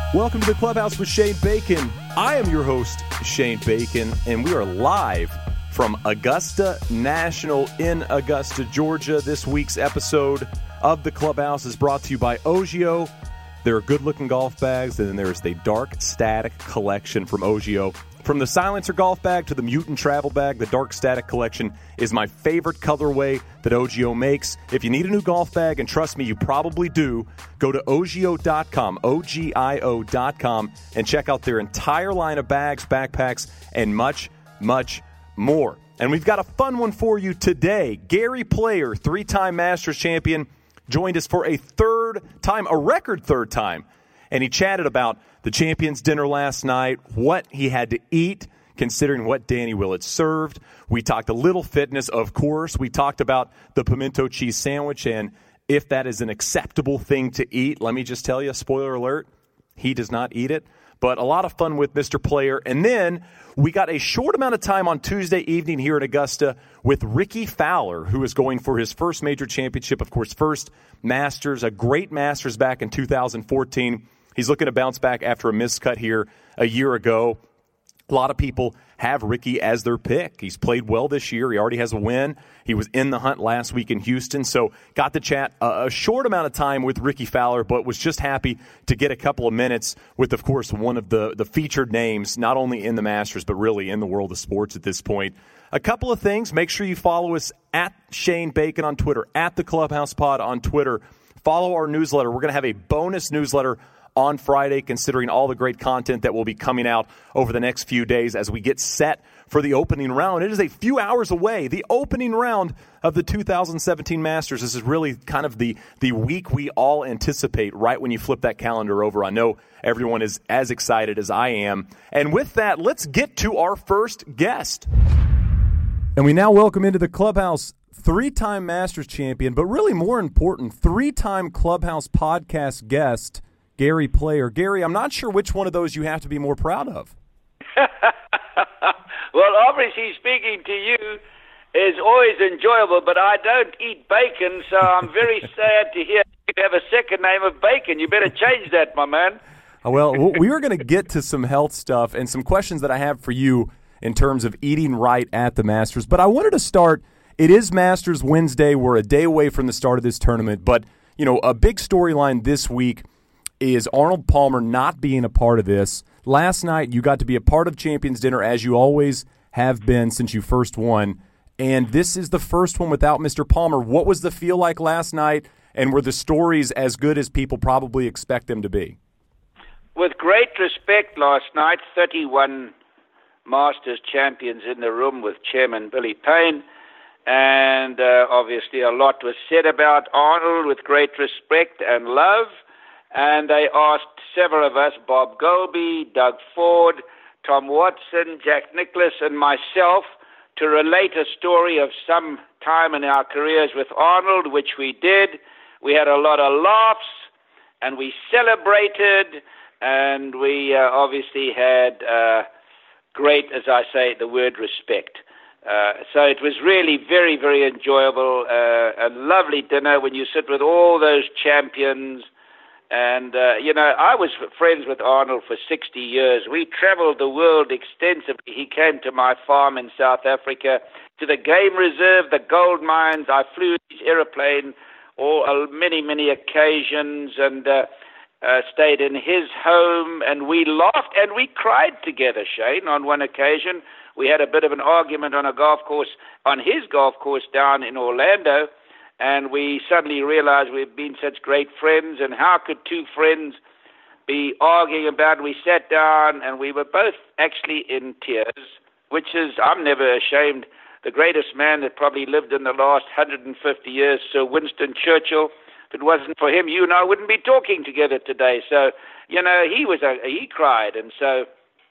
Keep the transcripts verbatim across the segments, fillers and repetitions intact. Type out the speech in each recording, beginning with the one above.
Welcome to the Clubhouse with Shane Bacon. I am your host, Shane Bacon, and we are live from Augusta National in Augusta, Georgia. This week's episode of the Clubhouse is brought to you by Ogio. There are good-looking golf bags, and then there's the Dark Static collection from Ogio. From the Silencer golf bag to the Mutant travel bag, the Dark Static collection is my favorite colorway that Ogio makes. If you need a new golf bag, and trust me, you probably do, go to ogio dot com, O G I O dot com, and check out their entire line of bags, backpacks, and much, much more. And we've got a fun one for you today. Gary Player, three-time Masters champion, joined us for a third time, a record third time. And he chatted about the Champions Dinner last night, what he had to eat, considering what Danny Willett served. We talked a little fitness, of course. We talked about the pimento cheese sandwich and if that is an acceptable thing to eat. Let me just tell you, spoiler alert, he does not eat it. But a lot of fun with Mister Player. And then we got a short amount of time on Tuesday evening here in Augusta with Rickie Fowler, who is going for his first major championship, of course, first Masters, a great Masters back in two thousand fourteen. He's looking to bounce back after a miscut here a year ago. A lot of people have Rickie as their pick. He's played well this year. He already has a win. He was in the hunt last week in Houston. So got to chat a, a short amount of time with Rickie Fowler, but was just happy to get a couple of minutes with, of course, one of the, the featured names, not only in the Masters, but really in the world of sports at this point. A couple of things. Make sure you follow us at Shane Bacon on Twitter, at the Clubhouse Pod on Twitter. Follow our newsletter. We're going to have a bonus newsletter on Friday, considering all the great content that will be coming out over the next few days as we get set for the opening round. It is a few hours away, the opening round of the two thousand seventeen Masters. This is really kind of the, the week we all anticipate right when you flip that calendar over. I know everyone is as excited as I am. And with that, let's get to our first guest. And we now welcome into the Clubhouse three-time Masters champion, but really more important, three-time Clubhouse podcast guest, Gary Player. Gary, I'm not sure which one of those you have to be more proud of. Well, obviously speaking to you is always enjoyable, but I don't eat bacon, so I'm very sad to hear you have a second name of Bacon. You better change that, my man. Well, we are going to get to some health stuff and some questions that I have for you in terms of eating right at the Masters. But I wanted to start, it is Masters Wednesday. We're a day away from the start of this tournament, but, you know, a big storyline this week is Arnold Palmer not being a part of this. Last night, you got to be a part of Champions Dinner, as you always have been since you first won, and this is the first one without Mister Palmer. What was the feel like last night, and were the stories as good as people probably expect them to be? With great respect last night, thirty-one Masters champions in the room with Chairman Billy Payne, and uh, obviously a lot was said about Arnold with great respect and love. And they asked several of us, Bob Golby, Doug Ford, Tom Watson, Jack Nicklaus, and myself, to relate a story of some time in our careers with Arnold, which we did. We had a lot of laughs, and we celebrated, and we uh, obviously had uh, great, as I say, the word respect. Uh, so it was really very, very enjoyable, uh, a lovely dinner when you sit with all those champions. And, uh, you know, I was friends with Arnold for sixty years. We traveled the world extensively. He came to my farm in South Africa, to the game reserve, the gold mines. I flew his airplane on uh, many, many occasions and uh, uh, stayed in his home. And we laughed and we cried together, Shane, on one occasion. We had a bit of an argument on a golf course, on his golf course down in Orlando. And we suddenly realized we've been such great friends, and how could two friends be arguing about it? We sat down, and we were both actually in tears, which is, I'm never ashamed, the greatest man that probably lived in the last one hundred fifty years, Sir Winston Churchill. If it wasn't for him, you and I wouldn't be talking together today. So, you know, he was a, he cried, and so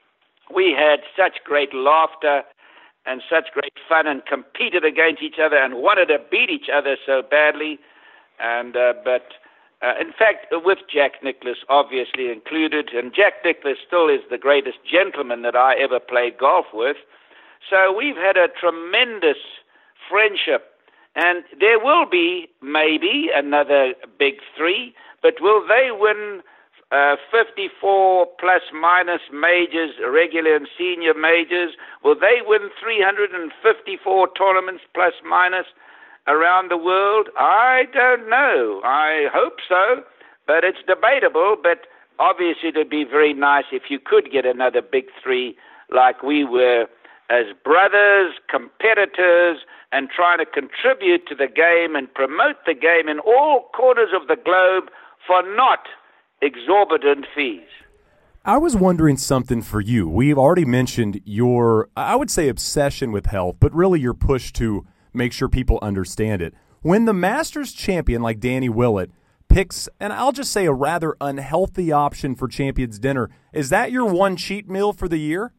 we had such great laughter and such great fun, and competed against each other and wanted to beat each other so badly. And uh, but uh, in fact, with Jack Nicklaus obviously included, and Jack Nicklaus still is the greatest gentleman that I ever played golf with. So we've had a tremendous friendship, and there will be maybe another big three, but will they win uh, fifty-four plus minus majors, regular and senior majors. Will they win three hundred fifty-four tournaments plus minus around the world? I don't know. I hope so, but it's debatable. But obviously it would be very nice if you could get another big three like we were as brothers, competitors, and trying to contribute to the game and promote the game in all corners of the globe for not exorbitant fees. I was wondering something for you. We've already mentioned your, I would say, obsession with health, but really your push to make sure people understand it. When the Masters champion like Danny Willett picks, and I'll just say a rather unhealthy option for Champions Dinner, is that your one cheat meal for the year?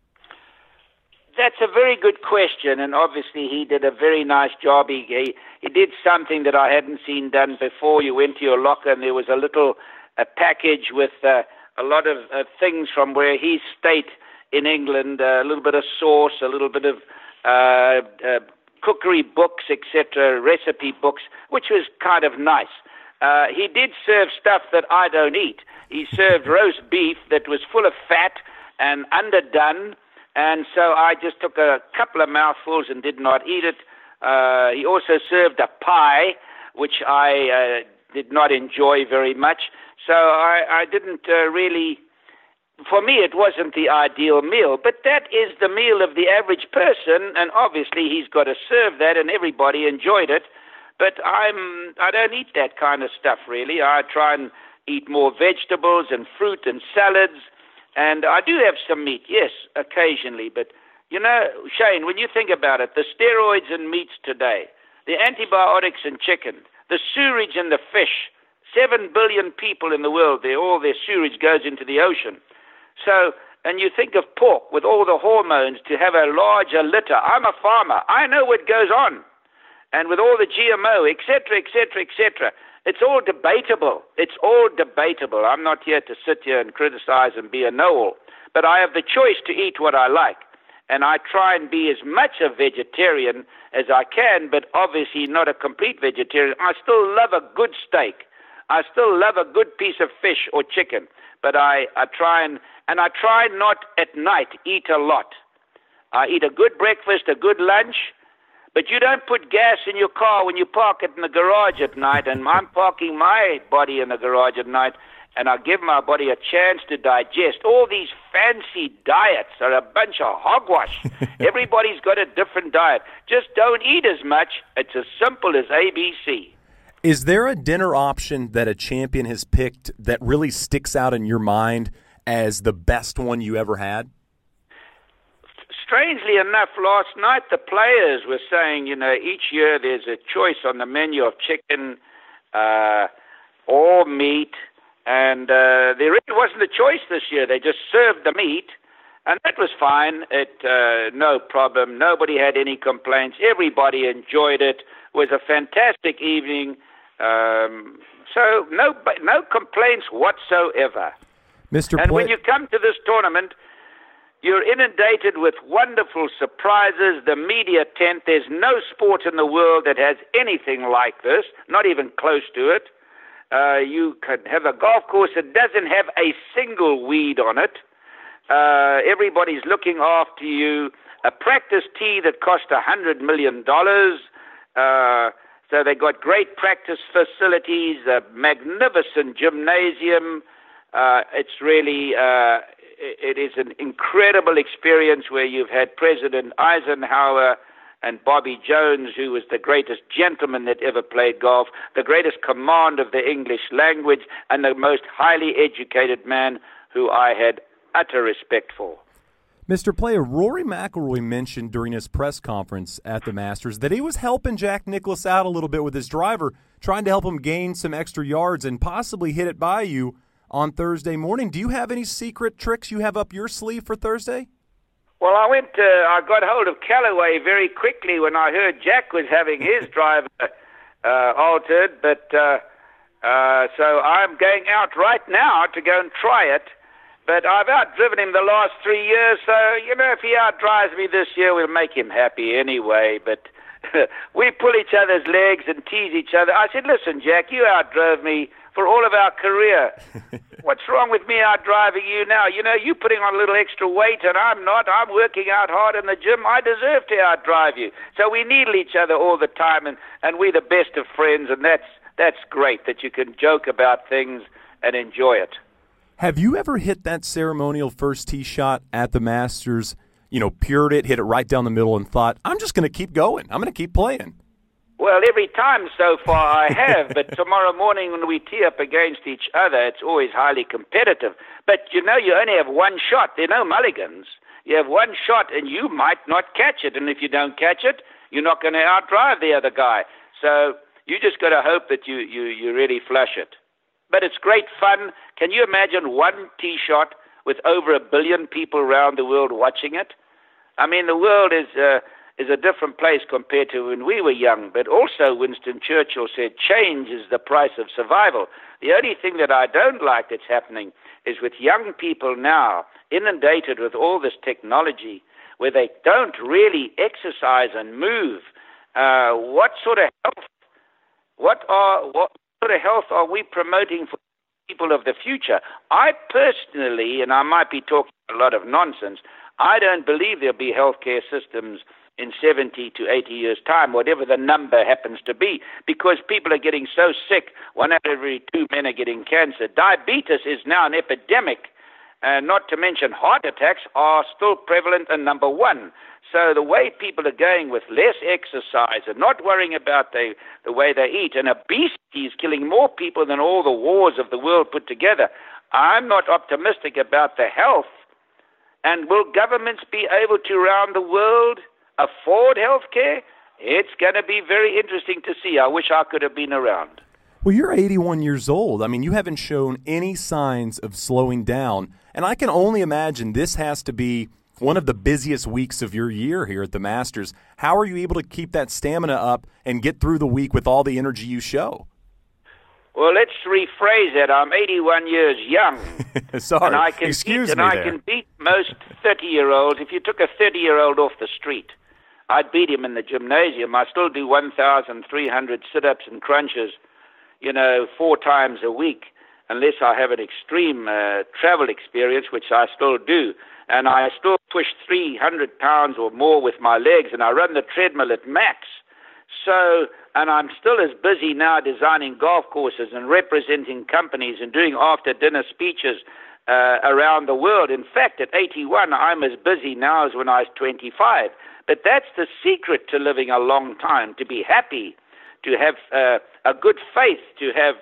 That's a very good question, and obviously he did a very nice job. He, he, he did something that I hadn't seen done before. You went to your locker and there was a little a package with uh, a lot of uh, things from where he stayed in England, uh, a little bit of sauce, a little bit of uh, uh, cookery books, et cetera, recipe books, which was kind of nice. Uh, he did serve stuff that I don't eat. He served roast beef that was full of fat and underdone, and so I just took a couple of mouthfuls and did not eat it. Uh, he also served a pie, which I uh, did not enjoy very much. So I, I didn't uh, really, for me it wasn't the ideal meal, but that is the meal of the average person, and obviously he's got to serve that, and everybody enjoyed it. But I'm, I don't eat that kind of stuff really. I try and eat more vegetables and fruit and salads. And I do have some meat, yes, occasionally. But, you know, Shane, when you think about it, the steroids in meats today, the antibiotics in chicken, the sewage in the fish, seven billion people in the world, they, all their sewage goes into the ocean. So, and you think of pork with all the hormones to have a larger litter. I'm a farmer. I know what goes on. And with all the G M O, et cetera, et cetera, et cetera. It's all debatable. It's all debatable. I'm not here to sit here and criticize and be a know-all, but I have the choice to eat what I like, and I try and be as much a vegetarian as I can, but obviously not a complete vegetarian. I still love a good steak. I still love a good piece of fish or chicken, but I, I try and, and I try not at night eat a lot. I eat a good breakfast, a good lunch. But you don't put gas in your car when you park it in the garage at night, and I'm parking my body in the garage at night, and I give my body a chance to digest. All these fancy diets are a bunch of hogwash. Everybody's got a different diet. Just don't eat as much. It's as simple as A B C. Is there a dinner option that a champion has picked that really sticks out in your mind as the best one you ever had? Strangely enough, last night the players were saying, you know, each year there's a choice on the menu of chicken uh, or meat, and uh, there really wasn't a choice this year. They just served the meat, and that was fine. It uh, no problem. Nobody had any complaints. Everybody enjoyed it. It was a fantastic evening. Um, so no, no complaints whatsoever. Mister And Play- when you come to this tournament, you're inundated with wonderful surprises. The media tent, there's no sport in the world that has anything like this, not even close to it. Uh, you can have a golf course that doesn't have a single weed on it. Uh, everybody's looking after you. A practice tee that cost one hundred million dollars. Uh, so they got great practice facilities, a magnificent gymnasium. Uh, it's really... Uh, It is an incredible experience where you've had President Eisenhower and Bobby Jones, who was the greatest gentleman that ever played golf, the greatest command of the English language, and the most highly educated man who I had utter respect for. Mister Player, Rory McIlroy mentioned during his press conference at the Masters that he was helping Jack Nicklaus out a little bit with his driver, trying to help him gain some extra yards and possibly hit it by you on Thursday morning. Do you have any secret tricks you have up your sleeve for Thursday? Well, I went. Uh, I got hold of Callaway very quickly when I heard Jack was having his driver uh, altered. But uh, uh, so I'm going out right now to go and try it. But I've outdriven him the last three years, so you know if he outdrives me this year, we'll make him happy anyway. But we pull each other's legs and tease each other. I said, "Listen, Jack, you outdrove me for all of our career. What's wrong with me out driving you now? You know, you putting on a little extra weight and I'm not. I'm working out hard in the gym. I deserve to outdrive you. So we needle each other all the time, and, and we're the best of friends, and that's that's great that you can joke about things and enjoy it. Have you ever hit that ceremonial first tee shot at the Masters, you know, pured it, hit it right down the middle, and thought, I'm just going to keep going. I'm going to keep playing? Well, every time so far I have, but tomorrow morning when we tee up against each other, it's always highly competitive. But, you know, you only have one shot. There are no mulligans. You have one shot, and you might not catch it. And if you don't catch it, you're not going to outdrive the other guy. So you just got to hope that you, you, you really flush it. But it's great fun. Can you imagine one tee shot with over a billion people around the world watching it? I mean, the world is... Uh, is a different place compared to when we were young. But also Winston Churchill said change is the price of survival. The only thing that I don't like that's happening is with young people now inundated with all this technology where they don't really exercise and move. Uh, what sort of health, what are, what sort of health are we promoting for people of the future? I personally, and I might be talking a lot of nonsense, I don't believe there'll be healthcare systems in seventy to eighty years' time, whatever the number happens to be, because people are getting so sick. One out of every two men are getting cancer. Diabetes is now an epidemic, uh, not to mention heart attacks are still prevalent and number one. So the way people are going with less exercise and not worrying about the, the way they eat, and obesity is killing more people than all the wars of the world put together. I'm not optimistic about the health. And will governments be able to, around the world, afford health care? It's going to be very interesting to see. I wish I could have been around. Well, you're eighty-one years old. I mean, you haven't shown any signs of slowing down. And I can only imagine this has to be one of the busiest weeks of your year here at the Masters. How are you able to keep that stamina up and get through the week with all the energy you show? Well, let's rephrase it. I'm eighty-one years young. Sorry, and I can excuse beat, me and there. I can beat most thirty-year-olds. If you took a thirty-year-old off the street, I'd beat him in the gymnasium. I still do one thousand three hundred sit-ups and crunches, you know, four times a week, unless I have an extreme uh, travel experience, which I still do. And I still push three hundred pounds or more with my legs, and I run the treadmill at max. So, and I'm still as busy now designing golf courses and representing companies and doing after-dinner speeches uh, around the world. In fact, at eighty-one, I'm as busy now as when I was twenty-five. But that's the secret to living a long time, to be happy, to have uh, a good faith, to have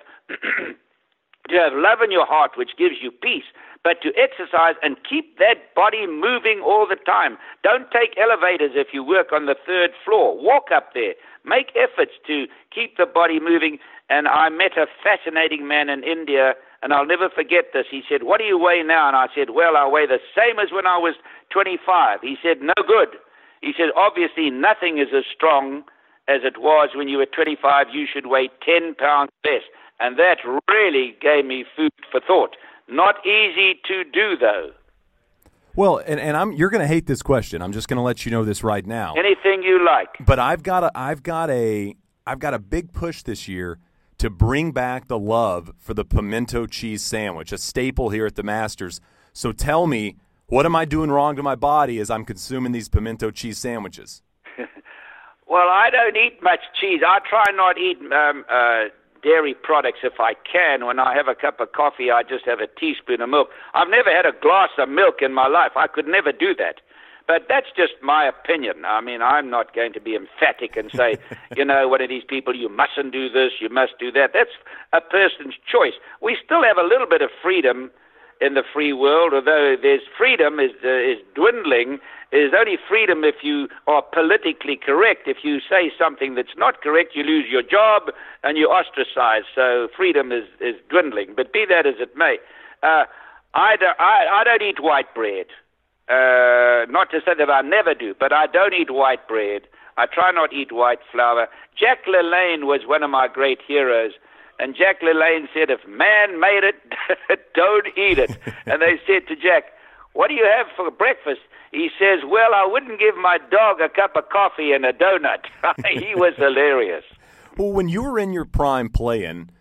to have love in your heart, which gives you peace, but to exercise and keep that body moving all the time. Don't take elevators if you work on the third floor. Walk up there. Make efforts to keep the body moving. And I met a fascinating man in India, and I'll never forget this. He said, "What do you weigh now?" And I said, "Well, I weigh the same as when I was twenty-five. He said, "No good." He said, "Obviously, nothing is as strong as it was when you were twenty-five. You should weigh ten pounds less." And that really gave me food for thought. Not easy to do, though. Well, and, and I'm you're going to hate this question. I'm just going to let you know this right now. Anything you like. But I've got a I've got a I've got a big push this year to bring back the love for the pimento cheese sandwich, a staple here at the Masters. So tell me, what am I doing wrong to my body as I'm consuming these pimento cheese sandwiches? Well, I don't eat much cheese. I try not eat um, uh, dairy products if I can. When I have a cup of coffee, I just have a teaspoon of milk. I've never had a glass of milk in my life. I could never do that. But that's just my opinion. I mean, I'm not going to be emphatic and say, you know, one of these people, you mustn't do this, you must do that. That's a person's choice. We still have a little bit of freedom in the free world, although there's freedom is uh, is dwindling. There's only freedom if you are politically correct. If you say something that's not correct, you lose your job and you're ostracized. So freedom is, is dwindling. But be that as it may, uh, I, don't, I, I don't eat white bread. Uh, not to say that I never do, but I don't eat white bread. I try not to eat white flour. Jack LaLanne was one of my great heroes. And Jack LaLanne said, if man made it, don't eat it. And they said to Jack, what do you have for breakfast? He says, well, I wouldn't give my dog a cup of coffee and a donut. He was hilarious. Well, when you were in your prime playing,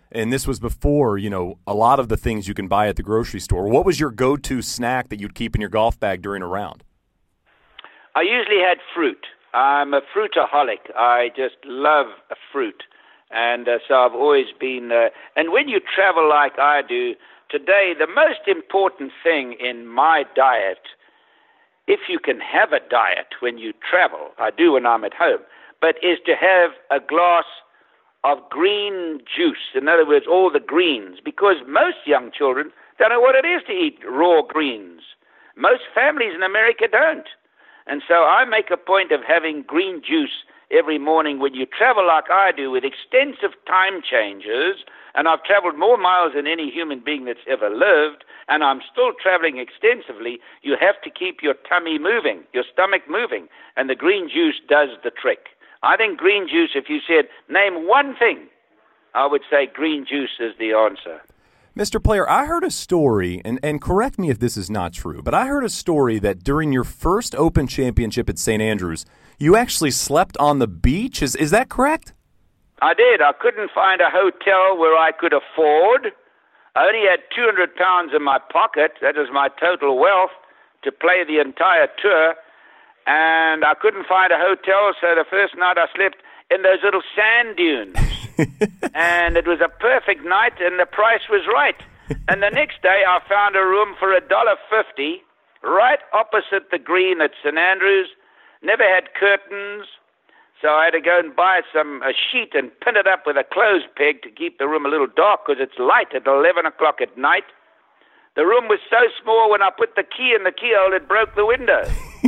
and this was before, you know, a lot of the things you can buy at the grocery store. What was your go-to snack that you'd keep in your golf bag during a round? I usually had fruit. I'm a fruitaholic. I just love a fruit. And uh, so I've always been, uh, and when you travel like I do, today the most important thing in my diet, if you can have a diet when you travel, I do when I'm at home, but is to have a glass of green juice. In other words, all the greens, because most young children don't know what it is to eat raw greens. Most families in America don't. And so I make a point of having green juice every morning when you travel like I do with extensive time changes, and I've traveled more miles than any human being that's ever lived, and I'm still traveling extensively. You have to keep your tummy moving, your stomach moving, and the green juice does the trick. I think green juice, if you said, name one thing, I would say green juice is the answer. Mister Player, I heard a story, and, and correct me if this is not true, but I heard a story that during your first Open Championship at Saint Andrews, you actually slept on the beach. Is is that correct? I did. I couldn't find a hotel where I could afford. I only had two hundred pounds in my pocket. That was my total wealth to play the entire tour. And I couldn't find a hotel, so the first night I slept in those little sand dunes. And it was a perfect night, and the price was right. And the next day I found a room for a dollar fifty right opposite the green at Saint Andrews. Never had curtains, so I had to go and buy some a sheet and pin it up with a clothes peg to keep the room a little dark because it's light at eleven o'clock at night. The room was so small when I put the key in the keyhole, it broke the window.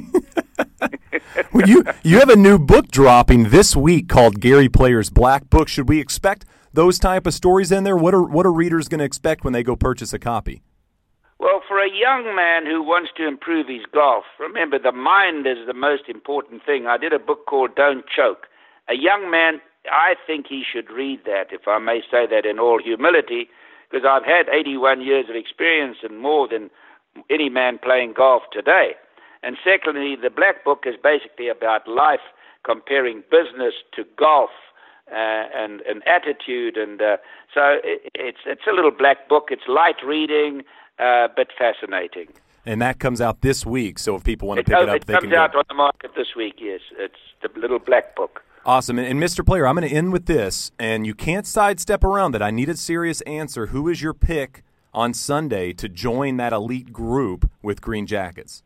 Well, you you have a new book dropping this week called Gary Player's Black Book. Should we expect those type of stories in there? What are what are readers going to expect when they go purchase a copy? Well, for a young man who wants to improve his golf, remember the mind is the most important thing. I did a book called Don't Choke. A young man, I think he should read that, if I may say that in all humility, because I've had eighty-one years of experience and more than any man playing golf today. And secondly, the Black Book is basically about life, comparing business to golf uh, and, and attitude. And uh, so it, it's it's a little black book. It's light reading, uh, but fascinating. And that comes out this week, so if people want to it, pick oh, it up, it they can comes out go. on the market this week, yes. It's the little black book. Awesome. And, and Mister Player, I'm going to end with this, and you can't sidestep around it. I need a serious answer. Who is your pick on Sunday to join that elite group with Green Jackets?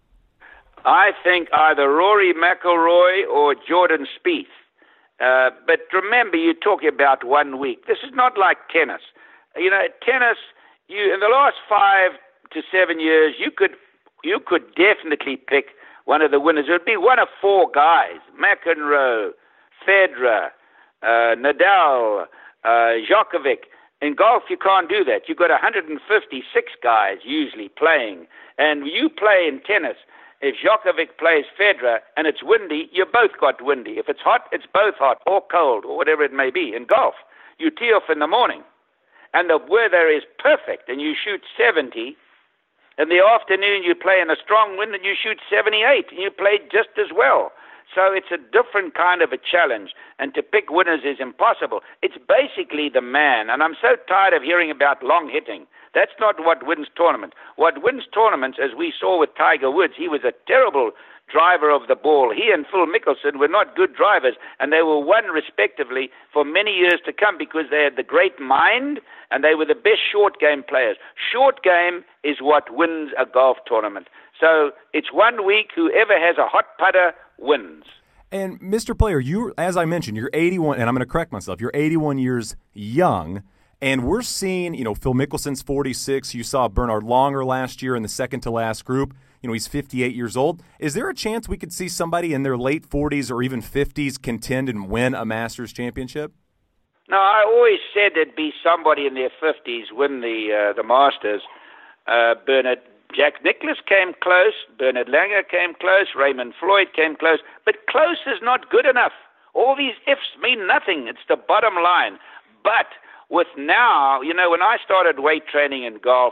I think either Rory McIlroy or Jordan Spieth. Uh, but remember, you're talking about one week. This is not like tennis. You know, tennis, you in the last five to seven years, you could you could definitely pick one of the winners. It would be one of four guys: McEnroe, Federer, uh, Nadal, uh, Djokovic. In golf, you can't do that. You've got one hundred fifty-six guys usually playing, and you play in tennis. If Djokovic plays Federer and it's windy, you both got windy. If it's hot, it's both hot or cold or whatever it may be. In golf, you tee off in the morning and the weather is perfect and you shoot seventy. In the afternoon, you play in a strong wind and you shoot seventy-eight and you play just as well. So it's a different kind of a challenge, and to pick winners is impossible. It's basically the man, and I'm so tired of hearing about long hitting. That's not what wins tournaments. What wins tournaments, as we saw with Tiger Woods, he was a terrible driver of the ball. He and Phil Mickelson were not good drivers, and they were won respectively for many years to come because they had the great mind and they were the best short game players. Short game is what wins a golf tournament. So it's one week, whoever has a hot putter wins. And Mister Player, you, as I mentioned, you're eighty-one, and I'm going to correct myself, you're eighty-one years young, and we're seeing, you know, Phil Mickelson's forty-six. You saw Bernard Longer last year in the second to last group. You know, he's fifty-eight years old. Is there a chance we could see somebody in their late forties or even fifties contend and win a Masters championship? No, I always said there'd be somebody in their fifties win the uh, the Masters. Uh, Bernard Jack Nicklaus came close, Bernard Langer came close, Raymond Floyd came close, but close is not good enough. All these ifs mean nothing. It's the bottom line. But with now, you know, when I started weight training in golf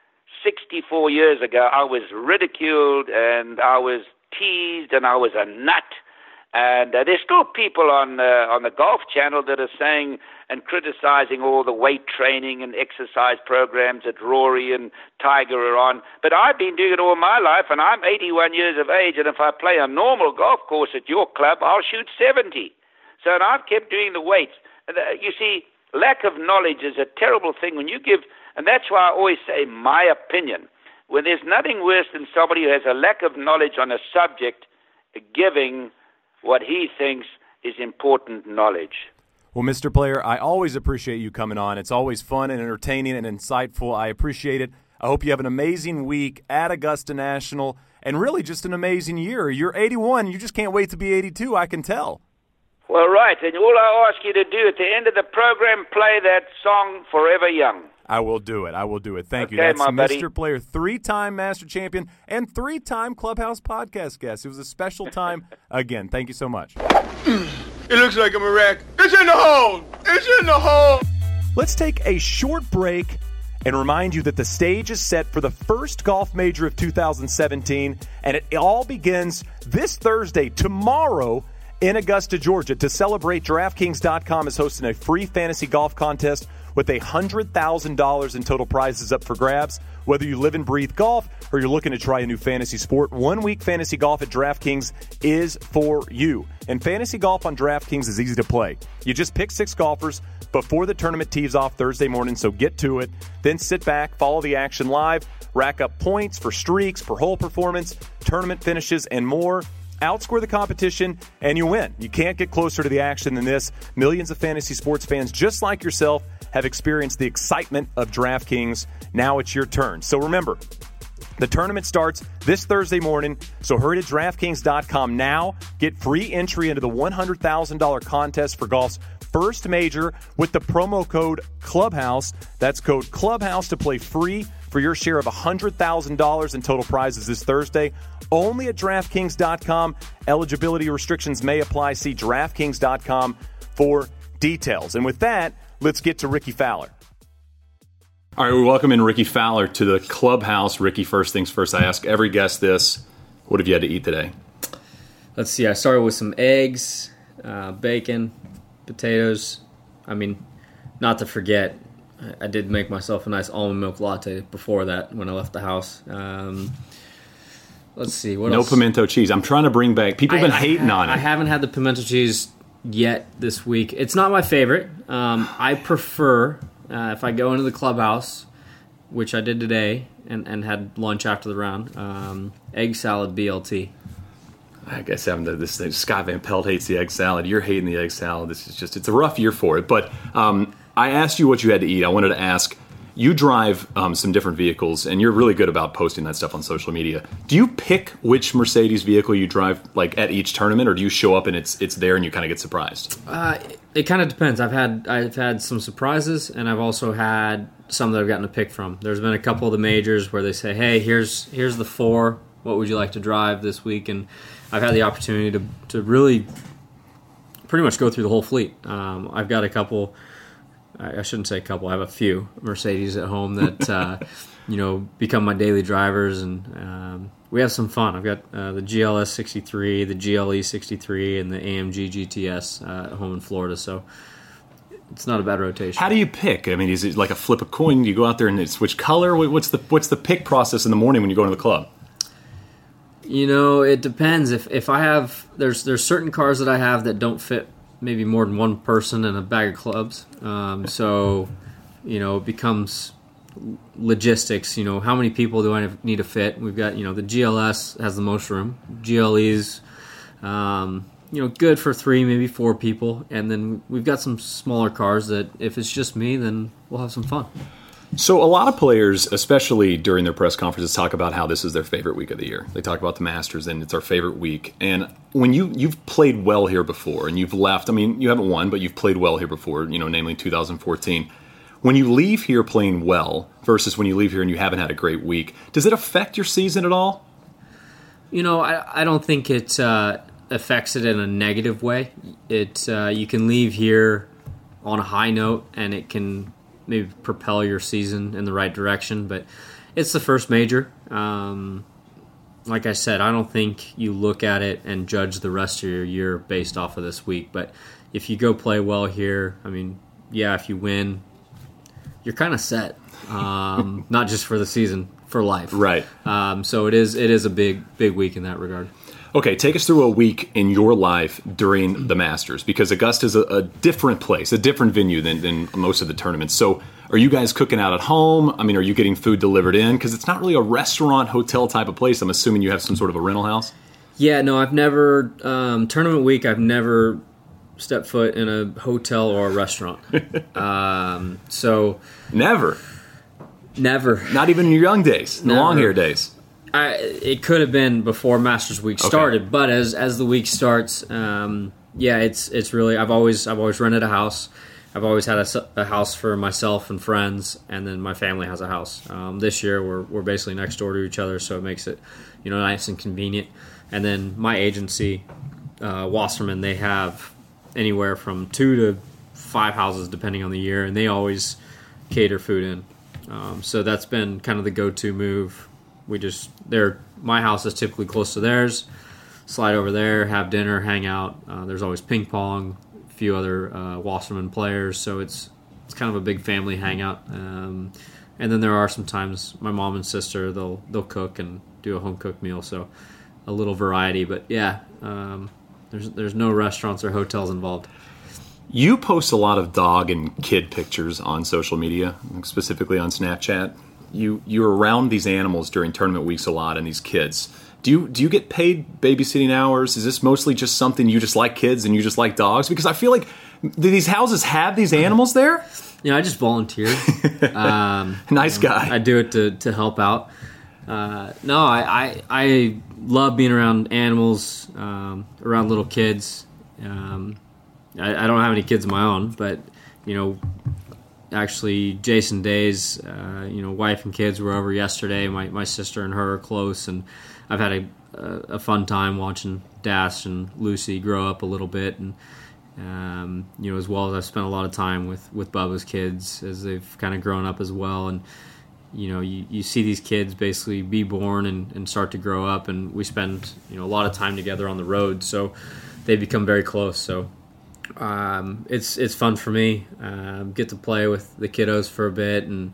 sixty-four years ago, I was ridiculed and I was teased and I was a nut. And uh, there's still people on uh, on the Golf Channel that are saying and criticizing all the weight training and exercise programs that Rory and Tiger are on. But I've been doing it all my life, and I'm eighty-one years of age, and if I play a normal golf course at your club, I'll shoot seventy. So and I've kept doing the weights. You see, lack of knowledge is a terrible thing when you give, and that's why I always say my opinion. When there's nothing worse than somebody who has a lack of knowledge on a subject giving what he thinks is important knowledge. Well, Mister Player, I always appreciate you coming on. It's always fun and entertaining and insightful. I appreciate it. I hope you have an amazing week at Augusta National and really just an amazing year. You're eighty-one. You just can't wait to be eighty-two, I can tell. Well, right. And all I ask you to do at the end of the program, play that song Forever Young. I will do it. I will do it. Thank okay, you. That's my Mister buddy. Player, three-time Master Champion and three-time Clubhouse Podcast guest. It was a special time. Again, thank you so much. It looks like I'm a wreck. It's in the hole. It's in the hole. Let's take a short break and remind you that the stage is set for the first golf major of two thousand seventeen, and it all begins this Thursday, tomorrow, in Augusta, Georgia. To celebrate, DraftKings dot com is hosting a free fantasy golf contest with one hundred thousand dollars in total prizes up for grabs. Whether you live and breathe golf or you're looking to try a new fantasy sport, One Week Fantasy Golf at DraftKings is for you. And fantasy golf on DraftKings is easy to play. You just pick six golfers before the tournament tees off Thursday morning, so get to it. Then sit back, follow the action live, rack up points for streaks, per hole performance, tournament finishes, and more. Outscore the competition, and you win. You can't get closer to the action than this. Millions of fantasy sports fans just like yourself have experienced the excitement of DraftKings. Now it's your turn. So remember, the tournament starts this Thursday morning, so hurry to DraftKings dot com now. Get free entry into the one hundred thousand dollars contest for golf's first major with the promo code Clubhouse. That's code Clubhouse to play free for your share of one hundred thousand dollars in total prizes this Thursday. Only at DraftKings dot com. Eligibility restrictions may apply. See DraftKings dot com for details. And with that, let's get to Ricky Fowler. All right, we welcome in Ricky Fowler to the Clubhouse. Ricky, first things first, I ask every guest this. What have you had to eat today? Let's see, I started with some eggs, uh, bacon, potatoes. I mean, not to forget, I did make myself a nice almond milk latte before that when I left the house. Um, let's see, what no else? No pimento cheese. I'm trying to bring back, people have been I, hating I, on it. I haven't had the pimento cheese yet this week. It's not my favorite. Um, I prefer, uh, if I go into the clubhouse, which I did today, and, and had lunch after the round, um, egg salad B L T. I guess having to, this thing, Scott Van Pelt hates the egg salad. You're hating the egg salad. This is just, it's a rough year for it. But um, I asked you what you had to eat. I wanted to ask, you drive um, some different vehicles, and you're really good about posting that stuff on social media. Do you pick which Mercedes vehicle you drive, like, at each tournament, or do you show up and it's it's there and you kind of get surprised? Uh, it kind of depends. I've had I've had some surprises, and I've also had some that I've gotten to pick from. There's been a couple of the majors where they say, hey, here's here's the four. What would you like to drive this week? And I've had the opportunity to to really pretty much go through the whole fleet. Um, I've got a couple, I shouldn't say a couple, I have a few Mercedes at home that, uh, you know, become my daily drivers, and um, we have some fun. I've got uh, the G L S sixty-three, the G L E sixty-three, and the A M G G T S uh, at home in Florida, so it's not a bad rotation. How do you pick? I mean, is it like a flip a coin? Do you go out there and switch color? What's the what's the pick process in the morning when you go to the club? You know, it depends. If if I have, there's there's certain cars that I have that don't fit maybe more than one person in a bag of clubs. Um, so, you know, it becomes logistics. You know, how many people do I need to fit? We've got, you know, the G L S has the most room. G L E's, um, you know, good for three, maybe four people. And then we've got some smaller cars that if it's just me, then we'll have some fun. So a lot of players, especially during their press conferences, talk about how this is their favorite week of the year. They talk about the Masters, and it's our favorite week. And when you, you've played well here before, and you've left, I mean, you haven't won, but you've played well here before, you know, namely two thousand fourteen. When you leave here playing well versus when you leave here and you haven't had a great week, does it affect your season at all? You know, I, I don't think it uh, affects it in a negative way. It uh, you can leave here on a high note, and it can maybe propel your season in the right direction, but it's the first major. Um, like I said, I don't think you look at it and judge the rest of your year based off of this week. But if you go play well here, I mean, yeah, if you win, you're kind of set. Um, not just for the season, for life. Right. Um, so it is it is a big, big week in that regard. Okay, take us through a week in your life during the Masters, because Augusta's a, a different place, a different venue than, than most of the tournaments. So are you guys cooking out at home? I mean, are you getting food delivered in? Because it's not really a restaurant, hotel type of place. I'm assuming you have some sort of a rental house? Yeah, no, I've never, um, tournament week, I've never stepped foot in a hotel or a restaurant. um, so... Never? Never. Not even in your young days, the Never. long hair days? I, it could have been before Masters Week started, Okay. but as as the week starts, um, yeah, it's it's really I've always I've always rented a house. I've always had a, a house for myself and friends, and then my family has a house. Um, this year we're we're basically next door to each other, so it makes it you know nice and convenient. And then my agency, uh, Wasserman, they have anywhere from two to five houses depending on the year, and they always cater food in. Um, so that's been kind of the go-to move. We just, they're, my house is typically close to theirs. Slide over there, have dinner, hang out. Uh, there's always ping pong, a few other uh, Wasserman players, so it's it's kind of a big family hangout. Um, and then there are some times my mom and sister they'll they'll cook and do a home cooked meal, so a little variety. But yeah, um, there's there's no restaurants or hotels involved. You post a lot of dog and kid pictures on social media, specifically on Snapchat. You you're around these animals during tournament weeks a lot, and these kids. Do you do you get paid babysitting hours? Is this mostly just something you just like kids and you just like dogs? Because I feel like do these houses have these animals there? Yeah, I just volunteer. Um, nice you know, guy. I do it to, to help out. Uh, no, I, I I love being around animals, um, around little kids. Um, I, I don't have any kids of my own, but you know. Actually, Jason Day's, uh, you know, wife and kids were over yesterday. My my sister and her are close, and I've had a, a, a fun time watching Dash and Lucy grow up a little bit, and um, you know, as well as I've spent a lot of time with, with Bubba's kids as they've kind of grown up as well. And you know, you, you see these kids basically be born and, and start to grow up, and we spend you know a lot of time together on the road, so they become very close. So. Um, it's it's fun for me. Um, get to play with the kiddos for a bit, and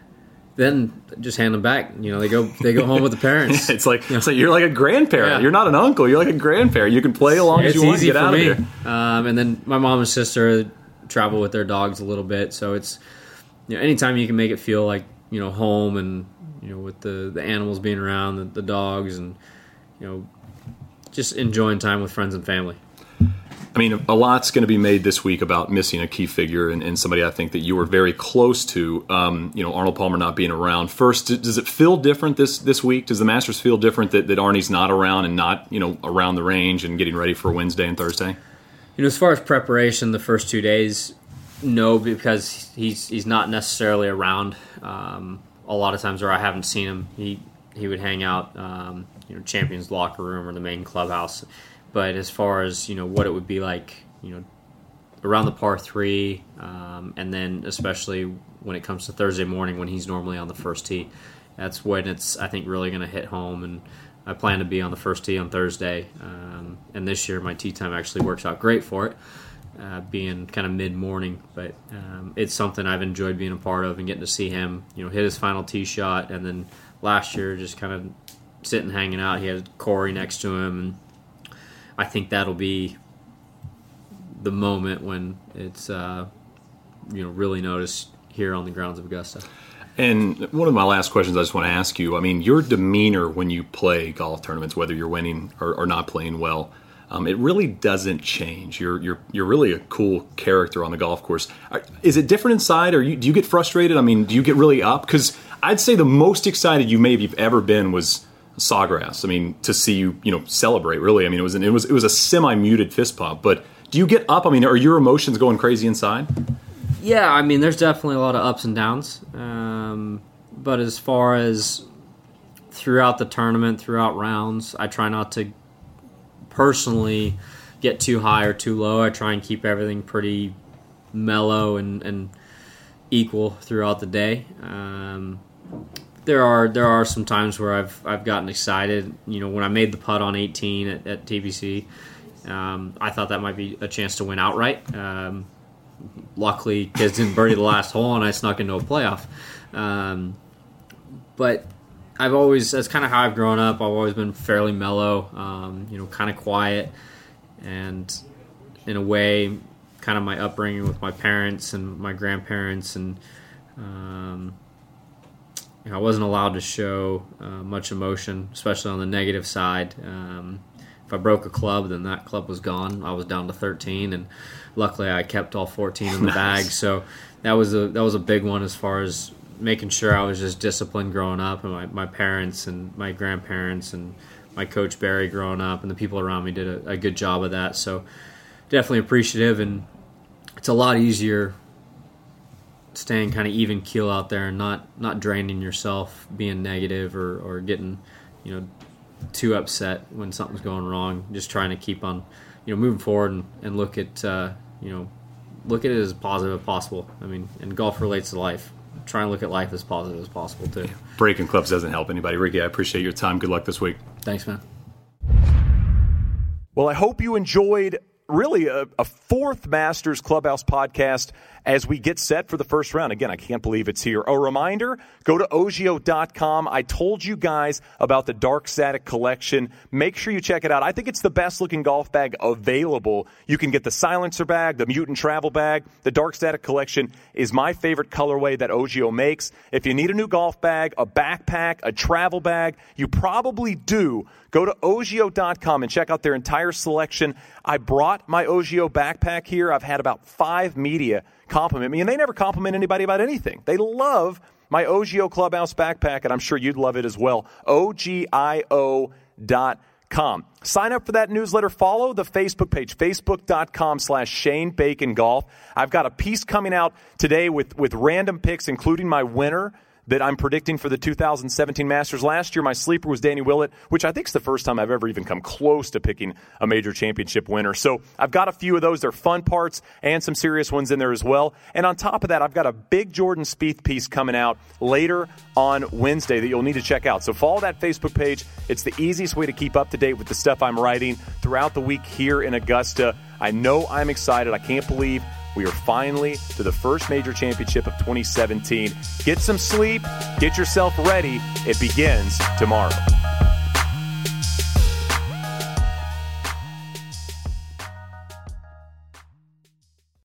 then just hand them back. You know, they go they go home with the parents. it's like it's like you're like a grandparent. Yeah. You're not an uncle. You're like a grandparent. You can play as long as it's you want. Easy Get for out me. of here. Um, and then my mom and sister travel with their dogs a little bit, so it's you know anytime you can make it feel like you know home, and you know with the, the animals being around, the, the dogs, and you know just enjoying time with friends and family. I mean, a lot's going to be made this week about missing a key figure and, and somebody I think that you were very close to. Um, you know, Arnold Palmer not being around. First, does it feel different this, this week? Does the Masters feel different that, that Arnie's not around and not you know around the range and getting ready for Wednesday and Thursday? You know, as far as preparation, the first two days, no, because he's he's not necessarily around. Um, a lot of times where I haven't seen him, he he would hang out, um, you know, Champions locker room or the main clubhouse. But as far as, you know, what it would be like, you know, around the par three, um, and then especially when it comes to Thursday morning when he's normally on the first tee, that's when it's, I think, really going to hit home. And I plan to be on the first tee on Thursday. Um, and this year my tee time actually works out great for it, uh, being kind of mid-morning. But um, it's something I've enjoyed being a part of and getting to see him, you know, hit his final tee shot. And then last year just kind of sitting, hanging out. He had Corey next to him, and I think that'll be the moment when it's uh, you know really noticed here on the grounds of Augusta. And one of my last questions I just want to ask you, I mean, your demeanor when you play golf tournaments, whether you're winning or, or not playing well, um, it really doesn't change. You're you're you're really a cool character on the golf course. Are, is it different inside, or you, do you get frustrated? I mean, do you get really up? Because I'd say the most excited you maybe have ever been was Sawgrass. I mean, to see you, you know, celebrate. Really, I mean, it was an, it was it was a semi-muted fist pump. But do you get up? I mean, are your emotions going crazy inside? Yeah, I mean, there's definitely a lot of ups and downs. Um, but as far as throughout the tournament, throughout rounds, I try not to personally get too high or too low. I try and keep everything pretty mellow and, and equal throughout the day. Um, there are there are some times where I've I've gotten excited. You know, when I made the putt on eighteen at, at T B C, um, I thought that might be a chance to win outright. Um, luckily, kids didn't birdie the last hole, and I snuck into a playoff. Um, but I've always that's kind of how I've grown up. I've always been fairly mellow, um, you know, kind of quiet, and in a way, kind of my upbringing with my parents and my grandparents and. Um, You know, I wasn't allowed to show uh, much emotion, especially on the negative side. Um, if I broke a club, then that club was gone. I was down to thirteen, and luckily I kept all fourteen in the bag. So that was a that was a big one as far as making sure I was just disciplined growing up, and my, my parents and my grandparents and my coach Barry growing up, and the people around me did a, a good job of that. So definitely appreciative, and it's a lot easier staying kind of even keel out there and not, not draining yourself, being negative or, or getting, you know, too upset when something's going wrong. Just trying to keep on, you know, moving forward and, and look at, uh, you know, look at it as positive as possible. I mean, and golf relates to life. Try and look at life as positive as possible too. Breaking clubs doesn't help anybody. Ricky, I appreciate your time. Good luck this week. Thanks, man. Well, I hope you enjoyed really a, a fourth Masters Clubhouse podcast as we get set for the first round. Again, I can't believe it's here. A reminder, go to ogio dot com. I told you guys about the Dark Static collection. Make sure you check it out. I think it's the best-looking golf bag available. You can get the Silencer bag, the Mutant Travel bag. The Dark Static collection is my favorite colorway that Ogio makes. If you need a new golf bag, a backpack, a travel bag, you probably do. Go to ogio dot com and check out their entire selection. I brought my Ogio backpack here. I've had about five media compliment me, and they never compliment anybody about anything. They love my Ogio Clubhouse backpack, and I'm sure you'd love it as well. O G I O dot com. Sign up for that newsletter. Follow the Facebook page, facebook dot com slash Shane Bacon Golf. I've got a piece coming out today with, with random picks, including my winner that I'm predicting for the two thousand seventeen Masters. Last year, my sleeper was Danny Willett, which I think is the first time I've ever even come close to picking a major championship winner. So I've got a few of those. They're fun parts and some serious ones in there as well. And on top of that, I've got a big Jordan Spieth piece coming out later on Wednesday that you'll need to check out. So follow that Facebook page. It's the easiest way to keep up to date with the stuff I'm writing throughout the week here in Augusta. I know I'm excited. I can't believe we are finally to the first major championship of twenty seventeen. Get some sleep. Get yourself ready. It begins tomorrow.